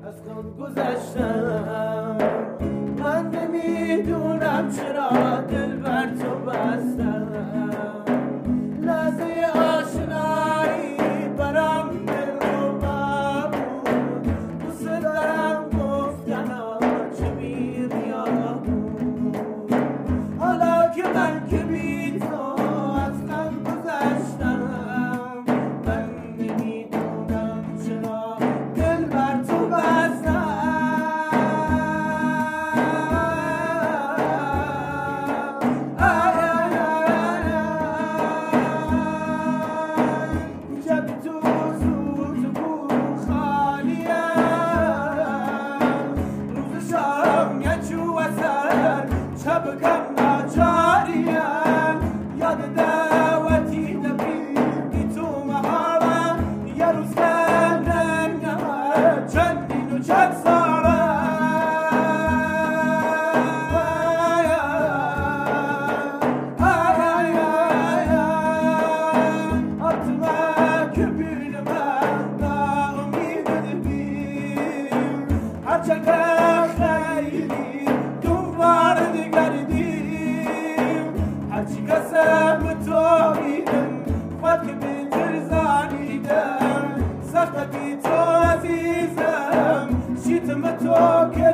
از خود گذشتم. من نمیدونم چرا دل بر تو بستم. لحظه آشنایی برام دلربا بود. دوست دارم گفتن چه بیا بود. حالا که من که بی تو از غم گذشتم. من نمیدونم چرا دل بر تو بستم. Okay.